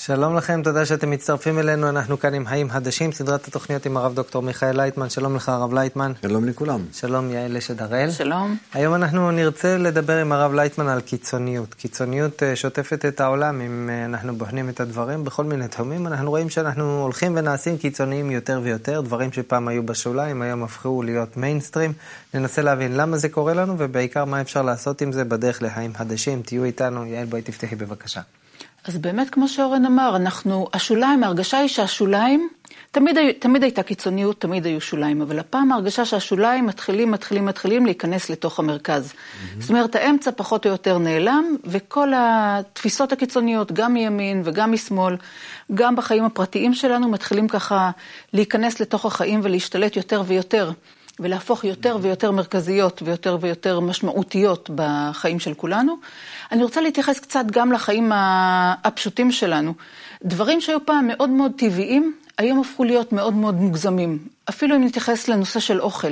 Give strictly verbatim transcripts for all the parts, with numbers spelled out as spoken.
שלום לכם, תודה שאתם מצטרפים אלינו, אנחנו כאן עם חיים חדשים, סדרת התוכניות עם הרב דוקטור מיכאל לייטמן. שלום לך הרב לייטמן. שלום לכולם. שלום יעל אשת הראל. שלום. היום אנחנו נרצה לדבר עם הרב לייטמן על קיצוניות. קיצוניות שוטפת את העולם, אם אנחנו בוחנים את הדברים בכל מיני תחומים, אנחנו רואים שאנחנו הולכים ונעשים קיצוניים יותר ויותר, דברים שפעם היו בשוליים, היום הפכו להיות מיינסטרים. ננסה להבין למה זה קורה לנו, ובעיקר מה אפשר לעשות עם זה בדרך לחיים חדשים. תהיו איתנו, יעל בואי תפתחי בבקשה. אז באמת, כמו שאורן אמר, אנחנו, השוליים, ההרגשה היא שהשוליים, תמיד, תמיד הייתה קיצוניות, תמיד היו שוליים, אבל הפעם ההרגשה שהשוליים מתחילים, מתחילים, מתחילים להיכנס לתוך המרכז. Mm-hmm. זאת אומרת, האמצע פחות או יותר נעלם, וכל התפיסות הקיצוניות, גם מימין וגם משמאל, גם בחיים הפרטיים שלנו, מתחילים ככה להיכנס לתוך החיים ולהשתלט יותר ויותר, ולהפוך יותר ויותר מרכזיות ויותר ויותר משמעותיות בחיים של כולנו. אני רוצה להתייחס קצת גם לחיים הפשוטים שלנו. דברים שהיו פעם מאוד מאוד טבעיים, היום הפכו להיות מאוד מאוד מוגזמים. אפילו אם נתייחס לנושא של אוכל.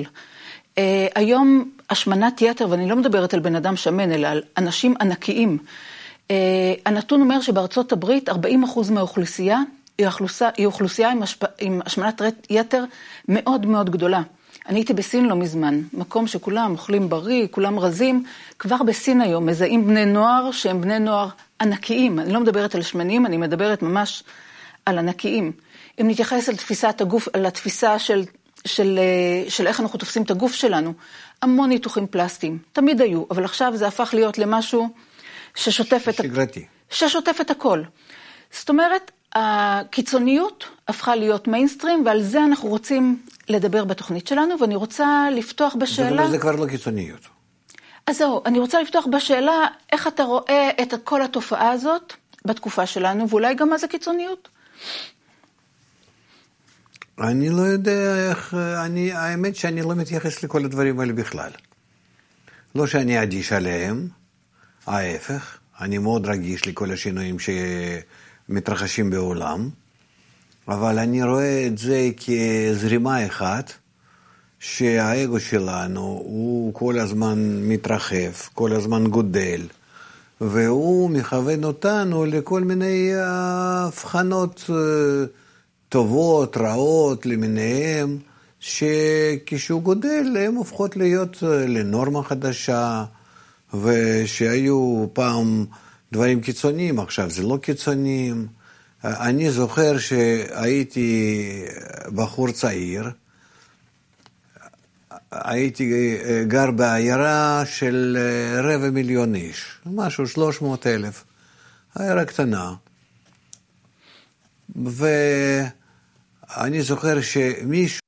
היום השמנת יתר, ואני לא מדברת על בן אדם שמן, אלא על אנשים ענקיים. הנתון אומר שבארצות הברית ארבעים אחוז מהאוכלוסייה היא אוכלוסייה, היא אוכלוסייה עם, השפ... עם השמנת יתר מאוד מאוד גדולה. אני הייתי בסין לא מזמן, מקום שכולם אוכלים בריא, כולם רזים, כבר בסין היום מזהים בני נוער שהם בני נוער ענקיים. אני לא מדברת על שמנים, אני מדברת ממש על ענקיים. אם נתייחס על תפיסת הגוף, על התפיסה של, של, של איך אנחנו תופסים את הגוף שלנו, המון ניתוחים פלסטיים, תמיד היו, אבל עכשיו זה הפך להיות למשהו ששוטף את, שגרתי. ששוטף את הכל. זאת אומרת, הקיצוניות הפכה להיות מיינסטרים, ועל זה אנחנו רוצים לדבר בתוכנית שלנו, ואני רוצה לפתוח בשאלה... זה כבר לא קיצוניות. אז זהו, אני רוצה לפתוח בשאלה, איך אתה רואה את כל התופעה הזאת בתקופה שלנו, ואולי גם מה זה קיצוניות? אני לא יודע איך... אני, האמת שאני לא מתייחס לכל הדברים האלה בכלל. לא שאני אדיש עליהם, ההפך, אני מאוד רגיש לכל השינויים שמתרחשים בעולם, אבל אני רואה את זה כזרימה אחת, שהאגו שלנו הוא כל הזמן מתרחב, כל הזמן גודל, והוא מכוון אותנו לכל מיני הבחנות טובות, רעות למיניהם, שכשהוא גודל הם הופכות להיות לנורמה חדשה, ושהיו פעם דברים קיצוניים, עכשיו זה לא קיצוניים. אני זוכר שהייתי בחור צעיר, הייתי גר בעיירה של רבע מיליון איש, משהו שלוש מאות אלף, עיירה קטנה. ואני זוכר שמישהו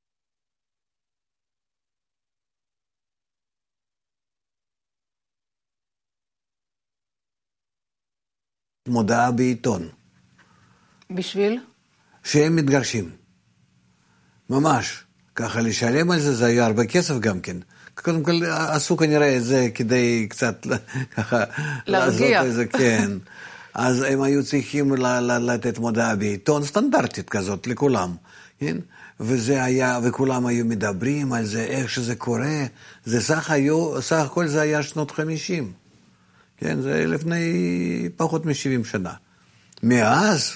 מודעה בעיתון. בשביל? שהם מתגרשים. ממש. ככה לשלם על זה, זה היה הרבה כסף גם כן. קודם כל, עשו כנראה את זה כדי קצת ככה... להרגיע. איזה, כן. אז הם היו צריכים לתת מודעה בעיתון סטנדרטית כזאת לכולם. כן? וזה היה, וכולם היו מדברים על זה, איך שזה קורה. זה סך היו, סך הכל זה היה שנות חמישים. כן? זה לפני פחות מ-שבעים שנה. מאז...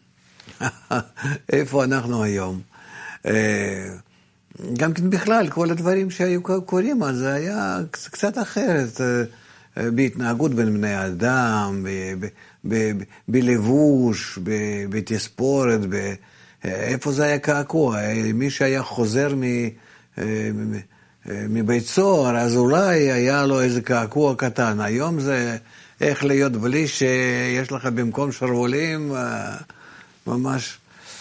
איפה אנחנו היום? גם כן בכלל, כל הדברים שהיו קוראים, אז זה היה קצת אחרת, בהתנהגות בין בני האדם, בלבוש, בתספורת, איפה זה היה קעקוע? מי שהיה חוזר מבית סוהר, אז אולי היה לו איזה קעקוע קטן. היום זה איך להיות בלי שיש לך במקום שרבולים... ממש,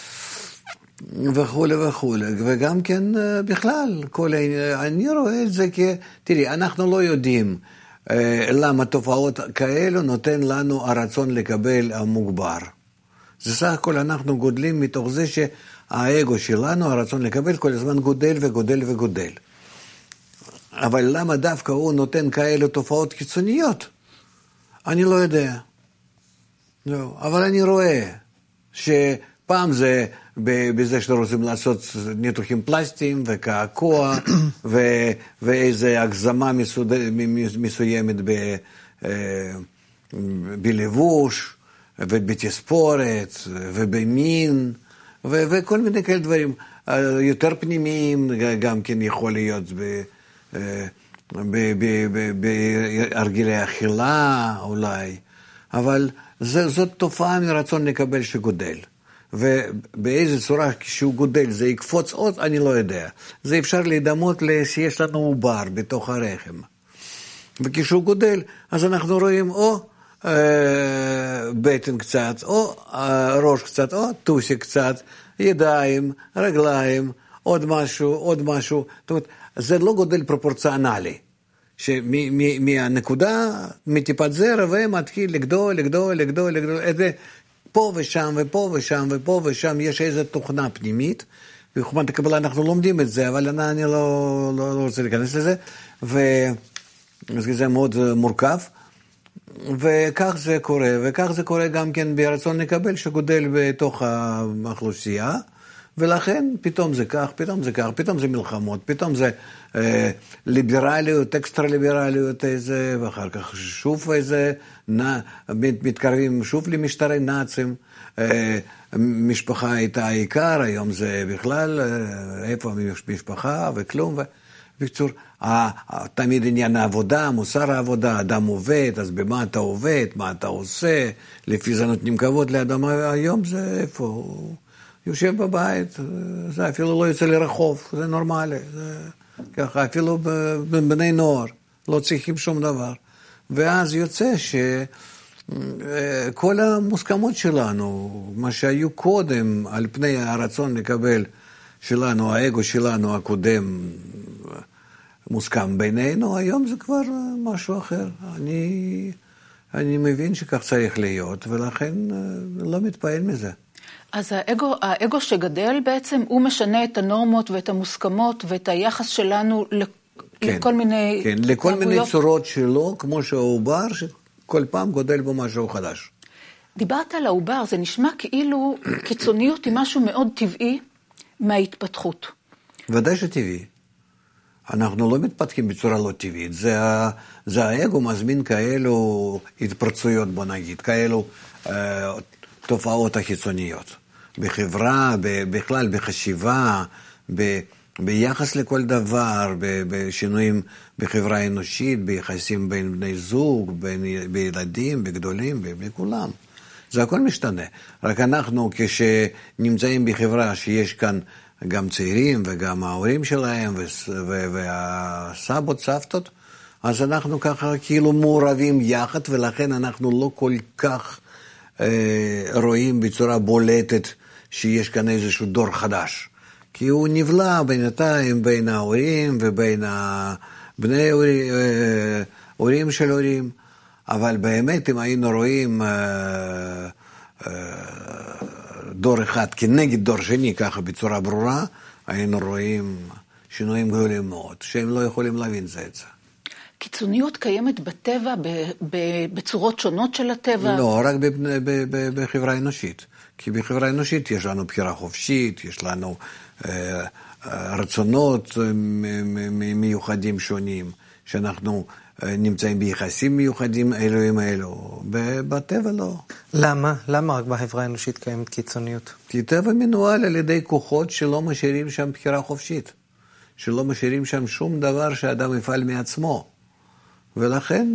וכו' וכו'. וגם כן בכלל, כל, אני רואה את זה כ... תראי, אנחנו לא יודעים למה תופעות כאלו נותן לנו הרצון לקבל המוגבר. זה סך הכל אנחנו גודלים מתוך זה שהאגו שלנו, הרצון לקבל כל הזמן גודל וגודל וגודל. אבל למה דווקא הוא נותן כאלו תופעות קיצוניות? אני לא יודע. לא, אבל אני רואה... שפעם זה בזה שאתם רוצים לעשות ניתוחים פלסטיים וקעקוע ואיזו הגזמה מסוימת בלבוש ובתספורת, ובמין, ו- וכל מיני כאלה דברים. יותר פנימיים גם כן יכול להיות בהרגלי אכילה אולי, אבל זה, זאת תופעה מרצון לקבל שגודל. ובאיזה צורה כשהוא גודל זה יקפוץ עוד, אני לא יודע. זה אפשר להידמות שיש לנו עובר בתוך הרחם. וכשהוא גודל, אז אנחנו רואים או אה, בטן קצת, או אה, ראש קצת, או טוסי קצת, ידיים, רגליים, עוד משהו, עוד משהו. זאת אומרת, זה לא גודל פרופורציונלי. שמהנקודה, מטיפת זרע, ומתחיל לגדול, לגדול, לגדול, לגדול, את זה פה ושם ופה ושם ופה ושם, יש איזו תוכנה פנימית, בחוכמת הקבלה אנחנו לומדים את זה, אבל אני לא, לא, לא רוצה להיכנס לזה, וזה מאוד מורכב, וכך זה קורה, וכך זה קורה גם כן ברצון לקבל שגודל בתוך האוכלוסייה, ולכן פתאום זה כך, פתאום זה כך, פתאום זה מלחמות, פתאום זה אה, ליברליות, אקסטרה ליברליות איזה, ואחר כך שוב איזה, נע, מתקרבים שוב למשטרי נאצים, אה, משפחה הייתה העיקר, היום זה בכלל, אה, איפה המשפחה וכלום, ובקצור, אה, תמיד עניין העבודה, מוסר העבודה, אדם עובד, אז במה אתה עובד, מה אתה עושה, לפי זה נותנים כבוד לאדם, היום זה איפה יושב בבית, זה אפילו לא יוצא לרחוב, זה נורמלי, זה ככה, אפילו בני נוער, לא צריכים שום דבר. ואז יוצא שכל המוסכמות שלנו, מה שהיו קודם על פני הרצון לקבל שלנו, האגו שלנו הקודם מוסכם בינינו, היום זה כבר משהו אחר. אני, אני מבין שכך צריך להיות, ולכן לא מתפעל מזה. אז האגו, האגו שגדל בעצם, הוא משנה את הנורמות ואת המוסכמות ואת היחס שלנו כן, לכל מיני... כן, לכל מיני צורות שלו, כמו שהעובר, שכל פעם גודל בו משהו חדש. דיברת על העובר, זה נשמע כאילו קיצוניות היא משהו מאוד טבעי מההתפתחות. ודאי שטבעי. אנחנו לא מתפתחים בצורה לא טבעית. זה, זה האגו מזמין כאלו התפרצויות, בוא נגיד, כאלו אה, תופעות החיצוניות. בחברה, בכלל, בחשיבה, ב, ביחס לכל דבר, בשינויים בחברה האנושית, ביחסים בין בני זוג, בין בילדים, בגדולים, בכולם. זה הכל משתנה. רק אנחנו, כשנמצאים בחברה שיש כאן גם צעירים וגם ההורים שלהם והסבות, סבתות, אז אנחנו ככה כאילו מעורבים יחד, ולכן אנחנו לא כל כך אה, רואים בצורה בולטת שיש כאן איזשהו דור חדש. כי הוא נבלע בינתיים בין ההורים ובין בני ההורים, אה, הורים של הורים, אבל באמת אם היינו רואים אה, אה, דור אחד כנגד דור שני, ככה בצורה ברורה, היינו רואים שינויים גדולים מאוד, שהם לא יכולים להבין זה את זה. קיצוניות קיימת בטבע, בצורות שונות של הטבע? לא, רק בחברה האנושית. כי בחברה האנושית יש לנו בחירה חופשית, יש לנו אה, רצונות מיוחדים שונים, שאנחנו נמצאים ביחסים מיוחדים אלו עם אלו. בטבע לא. למה? למה רק בחברה האנושית קיימת קיצוניות? כי טבע מנוהל על ידי כוחות שלא משאירים שם בחירה חופשית. שלא משאירים שם שום דבר שאדם יפעל מעצמו. ולכן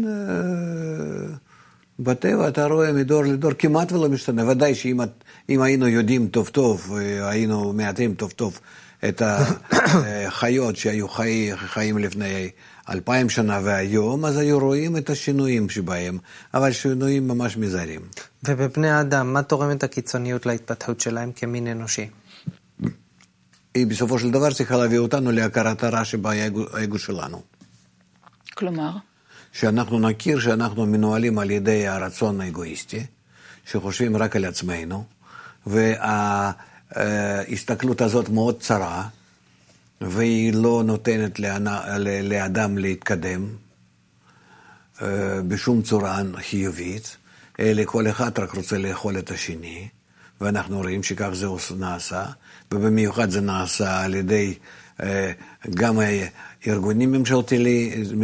בטבע אתה רואה מדור לדור כמעט ולא משתנה. ודאי שאם אם היינו יודעים טוב טוב, היינו מעטים טוב טוב את החיות שהיו חי, חיים לפני אלפיים שנה והיום, אז היו רואים את השינויים שבהם, אבל שינויים ממש מזערים. ובבני האדם, מה תורם את הקיצוניות להתפתחות שלהם כמין אנושי? היא בסופו של דבר צריכה להביא אותנו להכרת הרע שבאגו שלנו. כלומר? שאנחנו נכיר שאנחנו מנוהלים על ידי הרצון האגואיסטי, שחושבים רק על עצמנו, וההסתכלות הזאת מאוד צרה, והיא לא נותנת לאדם להתקדם בשום צורה חיובית, אלא כל אחד רק רוצה לאכול את השני, ואנחנו רואים שכך זה נעשה, ובמיוחד זה נעשה על ידי גם ארגונים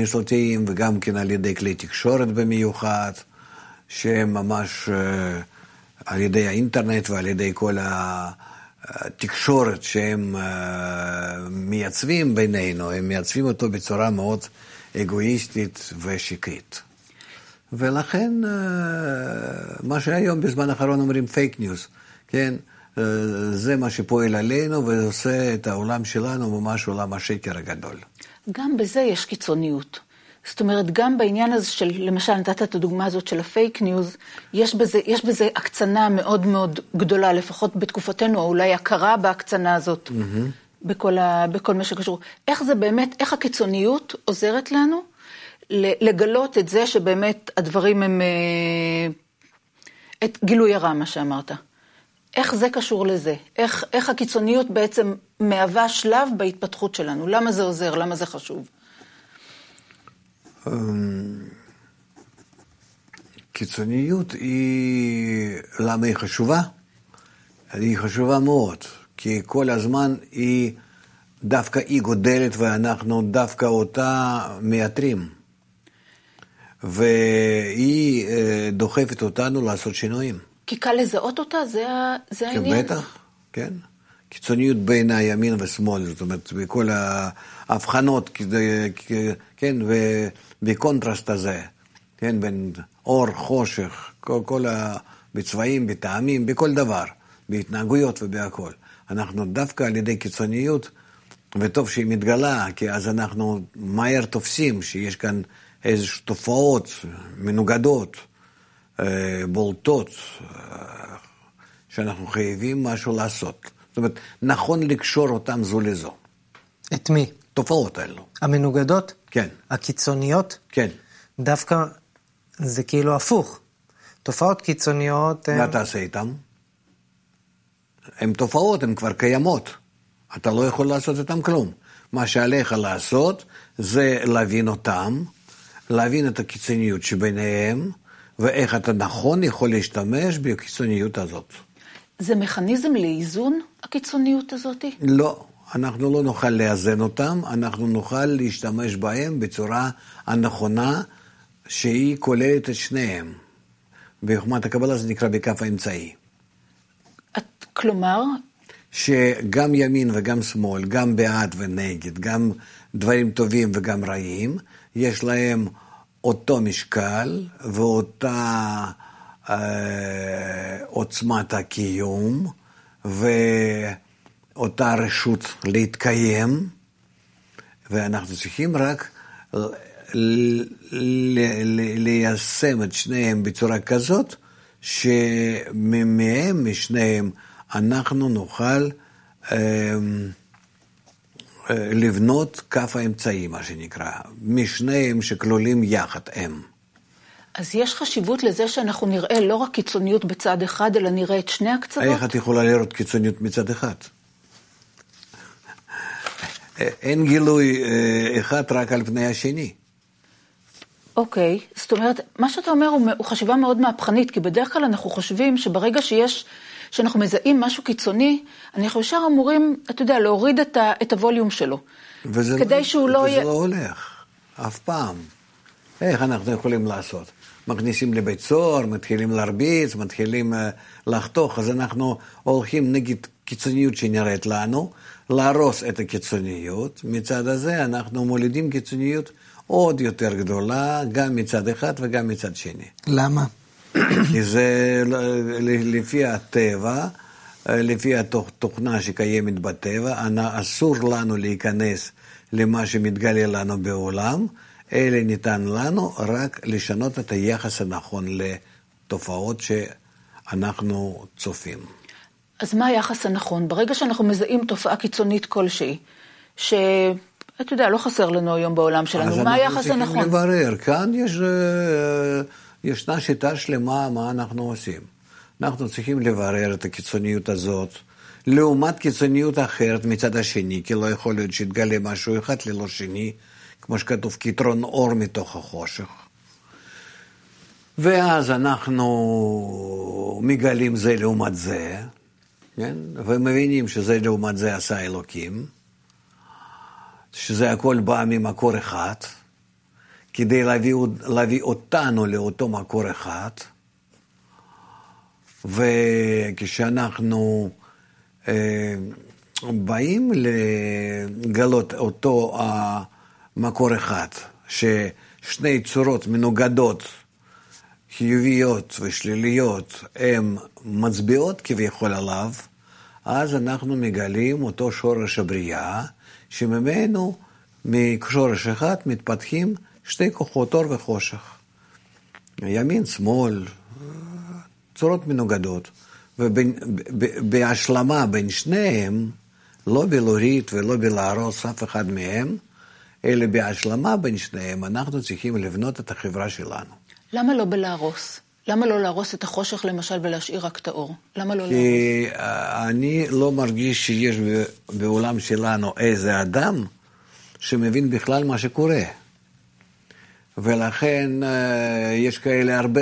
ממשלתיים וגם כן על ידי כלי תקשורת במיוחד, שהם ממש על ידי האינטרנט ועל ידי כל התקשורת שהם מייצבים בינינו, הם מייצבים אותו בצורה מאוד אגואיסטית ושקרית. ולכן, מה שהיום בזמן האחרון אומרים פייק ניוז, כן? זה מה שפועל עלינו ועושה את העולם שלנו ממש עולם השקר הגדול. גם בזה יש קיצוניות. זאת אומרת, גם בעניין הזה של, למשל, נתת את הדוגמה הזאת של הפייק ניוז, יש בזה, יש בזה הקצנה מאוד מאוד גדולה, לפחות בתקופתנו, או אולי הכרה בהקצנה הזאת, mm-hmm. בכל, ה, בכל מה שקשור. איך זה באמת, איך הקיצוניות עוזרת לנו לגלות את זה שבאמת הדברים הם, את גילוי הרע, מה שאמרת. איך זה קשור לזה? איך, איך הקיצוניות בעצם מהווה שלב בהתפתחות שלנו? למה זה עוזר? למה זה חשוב? קיצוניות היא, למה היא חשובה? היא חשובה מאוד, כי כל הזמן היא, דווקא היא גודלת ואנחנו דווקא אותה מייתרים. והיא דוחפת אותנו לעשות שינויים. כי קל לזהות אותה, זה, זה העניין? בטח, כן. קיצוניות בין הימין ושמאל, זאת אומרת, בכל ההבחנות, כן, ובקונטרסט הזה, כן, בין אור, חושך, כל, כל ה... בצבעים, בטעמים, בכל דבר, בהתנהגויות ובהכל. אנחנו דווקא על ידי קיצוניות, וטוב שהיא מתגלה, כי אז אנחנו מהר תופסים שיש כאן איזושהי תופעות מנוגדות, בולטות, שאנחנו חייבים משהו לעשות. זאת אומרת, נכון לקשור אותם זו לזו. את מי? תופעות האלו. המנוגדות? כן. הקיצוניות? כן. דווקא זה כאילו הפוך. תופעות קיצוניות... מה אתה עושה איתם? הן תופעות, הן כבר קיימות. אתה לא יכול לעשות איתם כלום. מה שעליך לעשות זה להבין אותם, להבין את הקיצוניות שביניהם, ואיך אתה נכון יכול להשתמש בקיצוניות הזאת. זה מכניזם לאיזון, הקיצוניות הזאת? לא, אנחנו לא נוכל לאזן אותם, אנחנו נוכל להשתמש בהם בצורה הנכונה, שהיא כוללת את שניהם. בחוכמת הקבלה זה נקרא בכף האמצעי. את, כלומר? שגם ימין וגם שמאל, גם בעד ונגד, גם דברים טובים וגם רעים, יש להם אותו משקל ואותה אה, עוצמת הקיום ואותה רשות להתקיים, ואנחנו צריכים רק ליישם את שניהם בצורה כזאת, שמהם, משניהם, אנחנו נוכל אה, לבנות כף האמצעי, מה שנקרא, משניהם שכלולים יחד הם. אז יש חשיבות לזה שאנחנו נראה לא רק קיצוניות בצד אחד, אלא נראה את שני הקצוות? איך את יכולה לראות קיצוניות מצד אחד? אין גילוי אחד רק על פני השני. אוקיי, זאת אומרת, מה שאתה אומר הוא, הוא חשיבה מאוד מהפכנית, כי בדרך כלל אנחנו חושבים שברגע שיש, שאנחנו מזהים משהו קיצוני, אנחנו ישר אמורים, אתה יודע, להוריד את, ה, את הווליום שלו. וזה, כדי לא, שהוא לא וזה יהיה... לא הולך, אף פעם. איך אנחנו יכולים לעשות? מכניסים לבית סוהר, מתחילים להרביץ, מתחילים uh, לחתוך, אז אנחנו הולכים נגד קיצוניות שנראית לנו, להרוס את הקיצוניות, מצד הזה אנחנו מולידים קיצוניות עוד יותר גדולה, גם מצד אחד וגם מצד שני. למה? כי זה לפי הטבע, לפי התוכנה שקיימת בטבע, אסור לנו להיכנס למה שמתגלה לנו בעולם, אלא ניתן לנו רק לשנות את היחס הנכון לתופעות שאנחנו צופים. אז מה היחס הנכון? ברגע שאנחנו מזהים תופעה קיצונית כלשהי, ש... אתה יודע, לא חסר לנו היום בעולם שלנו, מה היחס הנכון? אז אנחנו צריכים לברר, כאן יש, ישנה שיטה שלמה מה אנחנו עושים. אנחנו צריכים לברר את הקיצוניות הזאת, לעומת קיצוניות אחרת מצד השני, כי לא יכול להיות שיתגלה משהו אחד ללא שני, כמו שכתוב, כתרון אור מתוך החושך. ואז אנחנו מגלים זה לעומת זה, כן? ומבינים שזה לעומת זה עשה אלוקים, שזה הכל בא ממקור אחד, כדי להביא, להביא אותנו לאותו מקור אחד, וכשאנחנו אה, באים לגלות אותו המקור אחד, ששני צורות מנוגדות, חיוביות ושליליות, הן מצביעות כביכול עליו, אז אנחנו מגלים אותו שורש הבריאה, שממנו משורש אחד מתפתחים שתי כוחות אור וחושך. ימין, שמאל, צורות מנוגדות. ובהשלמה בין שניהם, לא בלהוריד ולא בלהרוס אף אחד מהם, אלא בהשלמה בין שניהם, אנחנו צריכים לבנות את החברה שלנו. למה לא בלהרוס? למה לא להרוס את החושך למשל ולהשאיר רק את האור? למה לא להרוס? כי אני לא מרגיש שיש בעולם שלנו איזה אדם שמבין בכלל מה שקורה. ולכן יש כאלה הרבה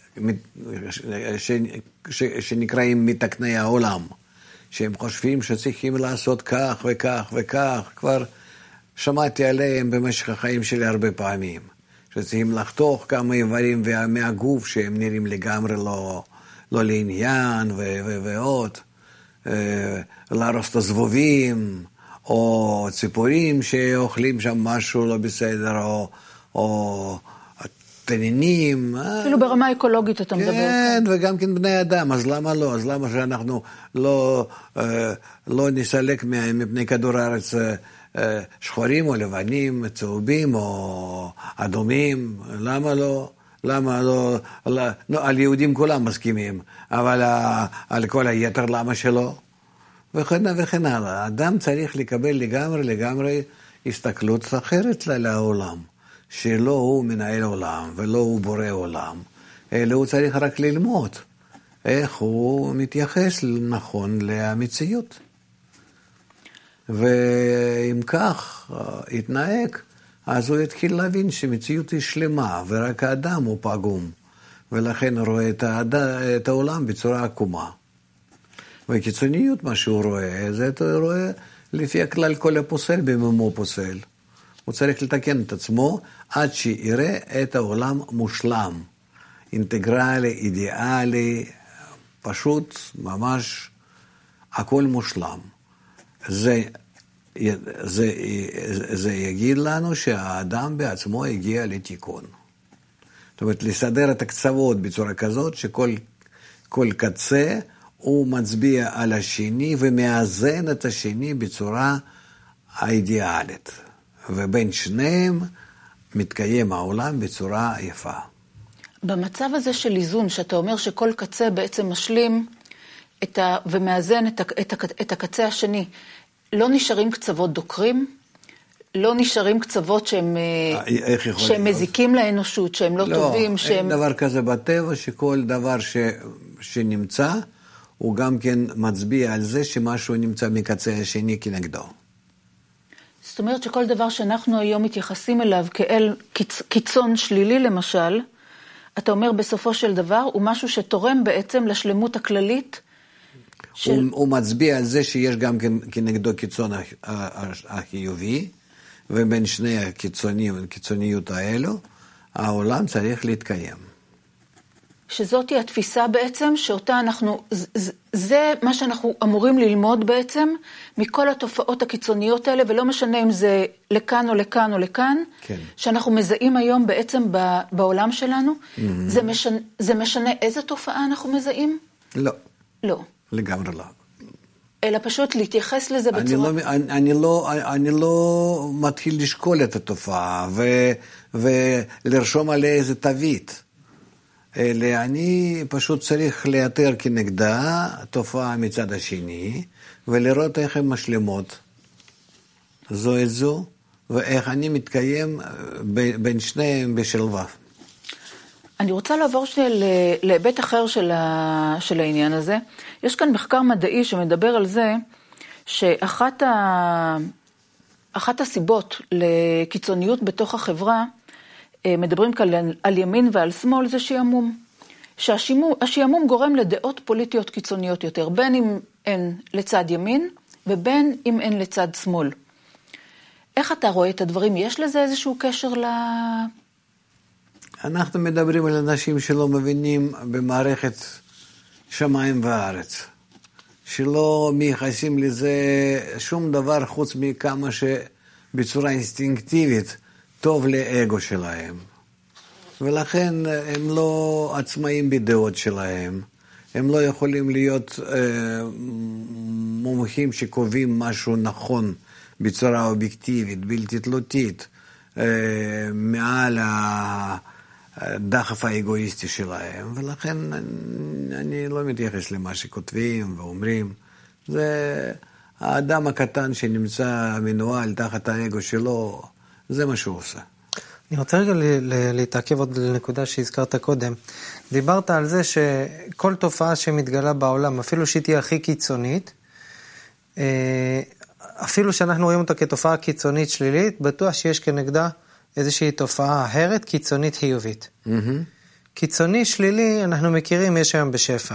שנקראים מתקני העולם, שהם חושבים שצריכים לעשות כך וכך וכך. כבר שמעתי עליהם במשך החיים שלי הרבה פעמים. שצריכים לחתוך כמה איברים מהגוף שהם נראים לגמרי לא, לא לעניין ו- ו- ועוד, להרוס את הזבובים, או ציפורים שאוכלים שם משהו לא בסדר, או, או תנינים. אפילו ברמה אקולוגית אתה מדבר. כן, וגם כן בני אדם, אז למה לא? אז למה שאנחנו לא, לא נסלק מפני כדור הארץ שחורים או לבנים, צהובים או אדומים? למה לא? למה לא? לא, לא על יהודים כולם מסכימים, אבל על כל היתר למה שלא? וכן וכן הלאה. האדם צריך לקבל לגמרי לגמרי הסתכלות אחרת לעולם, שלא הוא מנהל עולם ולא הוא בורא עולם, אלא הוא צריך רק ללמוד איך הוא מתייחס נכון למציאות. ואם כך יתנהג, אז הוא יתחיל להבין שמציאות היא שלמה, ורק האדם הוא פגום, ולכן הוא רואה את, האדם, את העולם בצורה עקומה. וקיצוניות מה שהוא רואה, זה הוא רואה לפי הכלל כל הפוסל במומו פוסל. הוא צריך לתקן את עצמו עד שיראה את העולם מושלם, אינטגרלי, אידיאלי, פשוט ממש הכל מושלם. זה, זה, זה יגיד לנו שהאדם בעצמו הגיע לתיקון. זאת אומרת, לסדר את הקצוות בצורה כזאת שכל כל קצה הוא מצביע על השני ומאזן את השני בצורה האידיאלית. ובין שניהם מתקיים העולם בצורה יפה. במצב הזה של איזון, שאתה אומר שכל קצה בעצם משלים את ה... ומאזן את, ה... את, ה... את הקצה השני, לא נשארים קצוות דוקרים? לא נשארים קצוות שהם, שהם מזיקים לאנושות, שהם לא, לא טובים? לא, שהם... אין דבר כזה בטבע, שכל דבר ש... שנמצא, הוא גם כן מצביע על זה שמשהו נמצא מקצה השני כנגדו. זאת אומרת שכל דבר שאנחנו היום מתייחסים אליו כאל קיצ... קיצון שלילי למשל, אתה אומר בסופו של דבר, הוא משהו שתורם בעצם לשלמות הכללית. של... הוא, הוא מצביע על זה שיש גם כן כנגדו קיצון החיובי, ובין שני הקיצונים, הקיצוניות האלו, העולם צריך להתקיים. שזאת היא התפיסה בעצם, שאותה אנחנו, זה, זה מה שאנחנו אמורים ללמוד בעצם, מכל התופעות הקיצוניות האלה, ולא משנה אם זה לכאן או לכאן או לכאן, כן. שאנחנו מזהים היום בעצם בעולם שלנו, mm-hmm. זה, משנה, זה משנה איזה תופעה אנחנו מזהים? לא. לא. לגמרי לא. אלא פשוט להתייחס לזה בצורה... אני לא, אני, אני לא, אני לא מתחיל לשקול את התופעה, ו, ולרשום עליה איזה תווית. אלא אני פשוט צריך לאתר כנגדה תופעה מצד השני, ולראות איך הן משלמות זו את זו, ואיך אני מתקיים בין שניהם בשלווה. אני רוצה לעבור שנייה להיבט אחר של, ה... של העניין הזה. יש כאן מחקר מדעי שמדבר על זה, שאחת ה... אחת הסיבות לקיצוניות בתוך החברה, מדברים כאן על ימין ועל שמאל, זה שיעמום. שהשיעמום גורם לדעות פוליטיות קיצוניות יותר, בין אם הן לצד ימין, ובין אם הן לצד שמאל. איך אתה רואה את הדברים? יש לזה איזשהו קשר ל... אנחנו מדברים על אנשים שלא מבינים במערכת שמיים וארץ. שלא מייחסים לזה שום דבר חוץ מכמה שבצורה אינסטינקטיבית טוב לאגו שלהם. ולכן הם לא עצמאים בדעות שלהם. הם לא יכולים להיות אה, מומחים שקובעים משהו נכון בצורה אובייקטיבית, בלתי תלותית, אה, מעל הדחף האגואיסטי שלהם. ולכן אני, אני לא מתייחס למה שכותבים ואומרים. זה האדם הקטן שנמצא מנוהל תחת האגו שלו, זה מה שהוא עושה. אני רוצה רגע להתעכב עוד לנקודה שהזכרת קודם. דיברת על זה שכל תופעה שמתגלה בעולם, אפילו שהיא תהיה הכי קיצונית, אפילו שאנחנו רואים אותה כתופעה קיצונית שלילית, בטוח שיש כנגדה איזושהי תופעה אחרת, קיצונית חיובית. Mm-hmm. קיצוני שלילי, אנחנו מכירים, יש היום בשפע.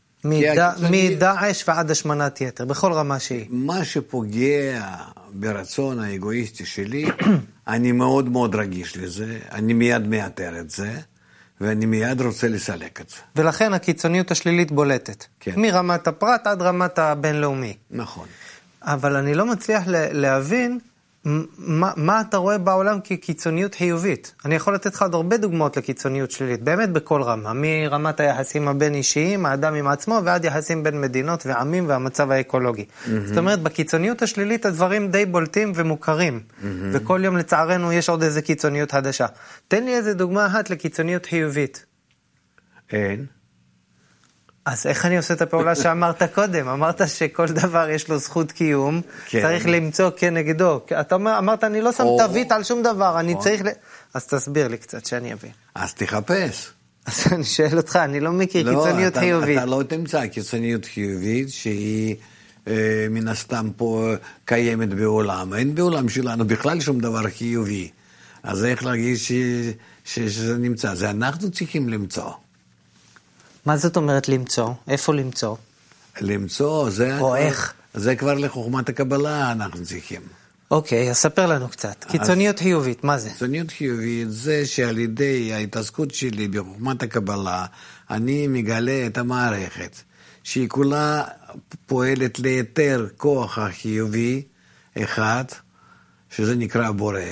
מדעש ועד השמנת יתר, בכל רמה שהיא. מה שפוגע ברצון האגואיסטי שלי, אני מאוד מאוד רגיש לזה, אני מיד מאתר את זה, ואני מיד רוצה לסלק את זה. ולכן הקיצוניות השלילית בולטת. כן. מרמת הפרט עד רמת הבינלאומי. נכון. אבל אני לא מצליח להבין מה, מה אתה רואה בעולם כקיצוניות חיובית. אני יכול לתת לך עוד הרבה דוגמאות לקיצוניות שלילית, באמת בכל רמה, מרמת היחסים הבין אישיים, האדם עם עצמו, ועד יחסים בין מדינות ועמים והמצב האקולוגי. Mm-hmm. זאת אומרת, בקיצוניות השלילית הדברים די בולטים ומוכרים, mm-hmm. וכל יום לצערנו יש עוד איזה קיצוניות חדשה. תן לי איזה דוגמה אחת לקיצוניות חיובית. אין. אז איך אני עושה את הפעולה שאמרת קודם? אמרת שכל דבר יש לו זכות קיום, כן. צריך למצוא כנגדו. אתה אומר, אמרת, אני לא שם או... תווית על שום דבר, אני צריך... ל... אז תסביר לי קצת, שאני אבין. אז תחפש. אז אני שואל אותך, אני לא מכיר לא, קיצוניות אתה, חיובית. אתה לא תמצא קיצוניות חיובית שהיא אה, מן הסתם פה קיימת בעולם. אין בעולם שלנו בכלל שום דבר חיובי. אז איך להגיד ש... ש... שזה נמצא? זה אנחנו צריכים למצוא. מה זאת אומרת למצוא? איפה למצוא? למצוא, זה, או כבר, איך? זה כבר לחוכמת הקבלה אנחנו צריכים. אוקיי, אז ספר לנו קצת. קיצוניות אז, חיובית, מה זה? קיצוניות חיובית זה שעל ידי ההתעסקות שלי בחוכמת הקבלה, אני מגלה את המערכת, שהיא כולה פועלת ליתר כוח החיובי אחד, שזה נקרא בורא,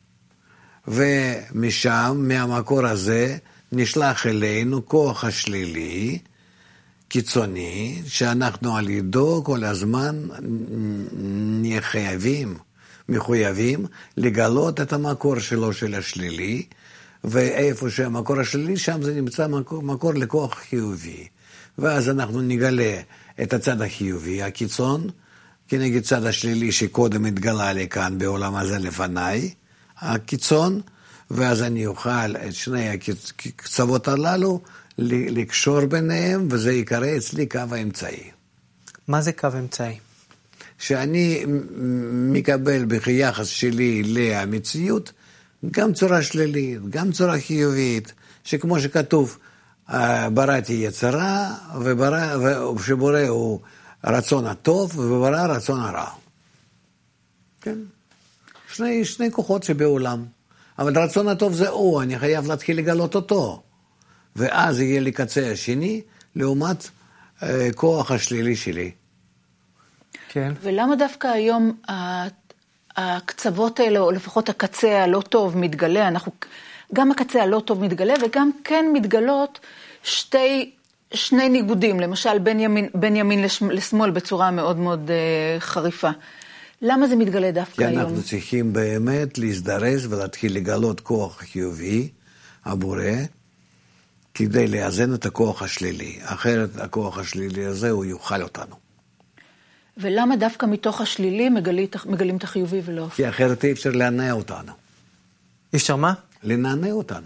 ומשם, מהמקור הזה, נשלח אלינו כוח השלילי, קיצוני, שאנחנו על ידו כל הזמן נהיה חייבים, מחויבים, לגלות את המקור שלו של השלילי, ואיפה שהמקור השלילי, שם זה נמצא מקור, מקור לכוח חיובי. ואז אנחנו נגלה את הצד החיובי, הקיצון, כנגד צד השלילי שקודם התגלה לי כאן בעולם הזה לפניי, הקיצון, ואז אני אוכל את שני הקצוות הללו לקשור ביניהם, וזה יקרא אצלי קו האמצעי. מה זה קו אמצעי? שאני מקבל ביחס שלי למציאות, גם צורה שלילית, גם צורה חיובית, שכמו שכתוב, בראתי יצרה, ושבורא הוא רצון הטוב, ובורא רצון הרע. כן? שני, שני כוחות שבעולם. אבל רצון הטוב זה הוא, אני חייב להתחיל לגלות אותו. ואז יהיה לי קצה השני, לעומת אה, כוח השלילי שלי. כן. ולמה דווקא היום הקצוות האלה, או לפחות הקצה הלא טוב מתגלה, אנחנו, גם הקצה הלא טוב מתגלה, וגם כן מתגלות שתי, שני ניגודים, למשל בין ימין, בין ימין לשמאל בצורה מאוד מאוד uh, חריפה. למה זה מתגלה דווקא היום? כי אנחנו צריכים באמת להזדרז ולהתחיל לגלות כוח חיובי, הבורא, כדי לאזן את הכוח השלילי. אחרת הכוח השלילי הזה הוא יוכל אותנו. ולמה דווקא מתוך השלילי מגלים, מגלים את החיובי ולא? כי אחרת אי אפשר לענע אותנו. אי אפשר מה? לענע אותנו.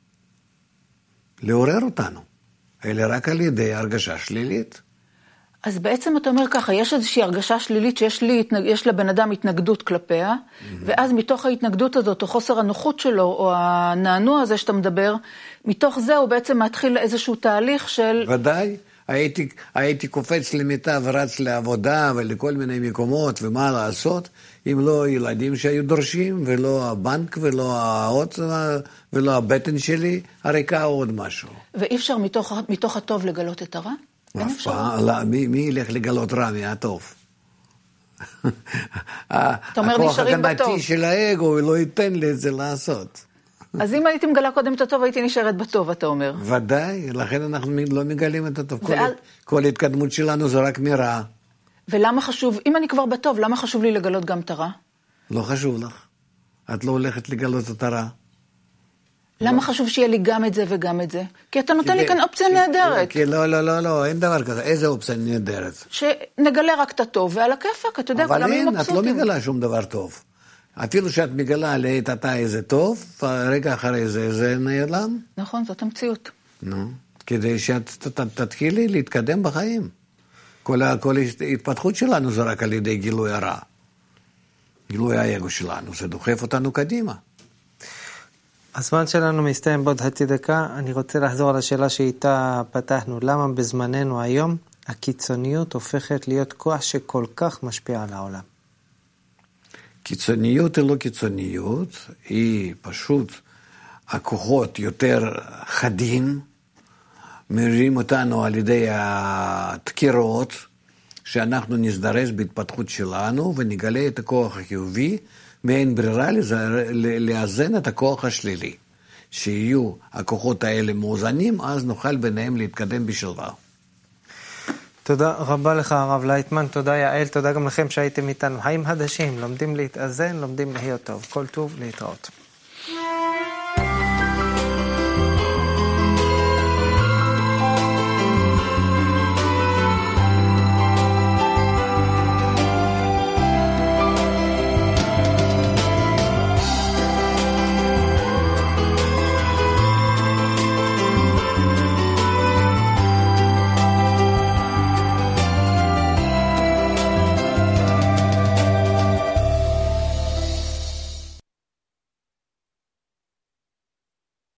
לעורר אותנו. אלא רק על ידי הרגשה שלילית. אז בעצם אתה אומר ככה, יש איזושהי הרגשה שלילית שיש לי, יש לבן אדם התנגדות כלפיה, mm-hmm. ואז מתוך ההתנגדות הזאת, או חוסר הנוחות שלו, או הנענוע הזה שאתה מדבר, מתוך זה הוא בעצם מתחיל איזשהו תהליך של... ודאי, הייתי, הייתי קופץ למיטה ורץ לעבודה ולכל מיני מקומות, ומה לעשות, אם לא ילדים שהיו דורשים, ולא הבנק, ולא האות, ולא הבטן שלי, הריקה או עוד משהו. ואי אפשר מתוך, מתוך הטוב לגלות את הרע? אף פעם, לא, מי, מי ילך לגלות רע מהטוב? הכוח הגנתי של האגו לא ייתן לי את זה לעשות. אז אם הייתי מגלה קודם את הטוב, הייתי נשארת בטוב, אתה אומר. ודאי, לכן אנחנו לא מגלים את הטוב. ועל... כל, כל התקדמות שלנו זה רק מרע. ולמה חשוב, אם אני כבר בטוב, למה חשוב לי לגלות גם את הרע? לא חשוב לך. את לא הולכת לגלות את הרע. למה לא. חשוב שיהיה לי גם את זה וגם את זה? כי אתה נותן כי לי כאן אופציה כי, נהדרת. כי לא, לא, לא, לא, אין דבר כזה. איזה אופציה נהדרת? שנגלה רק את הטוב, ועל הכיפק, אתה יודע, אבל אין, את לא מגלה שום דבר טוב. אפילו שאת מגלה לעת עתה איזה טוב, רגע אחרי זה, זה נעלם. נכון, זאת המציאות. נו, כדי שאת תתחילי להתקדם בחיים. כל, כל ההתפתחות שלנו זה רק על ידי גילוי הרע. גילוי האגו שלנו, זה דוחף אותנו קדימה. הזמן שלנו מסתיים בעוד חצי דקה. אני רוצה לחזור על השאלה שאיתה פתחנו. למה בזמננו היום הקיצוניות הופכת להיות כוח שכל כך משפיע על העולם? קיצוניות היא לא קיצוניות, היא פשוט הכוחות יותר חדים, מרימים אותנו על ידי התקירות, שאנחנו נזדרז בהתפתחות שלנו ונגלה את הכוח החיובי, ואין ברירה לאזן את הכוח השלילי. שיהיו הכוחות האלה מאוזנים, אז נוכל ביניהם להתקדם בשלווה. תודה רבה לך הרב לייטמן, תודה יעל, תודה גם לכם שהייתם איתנו. חיים חדשים, לומדים להתאזן, לומדים להיות טוב. כל טוב, להתראות.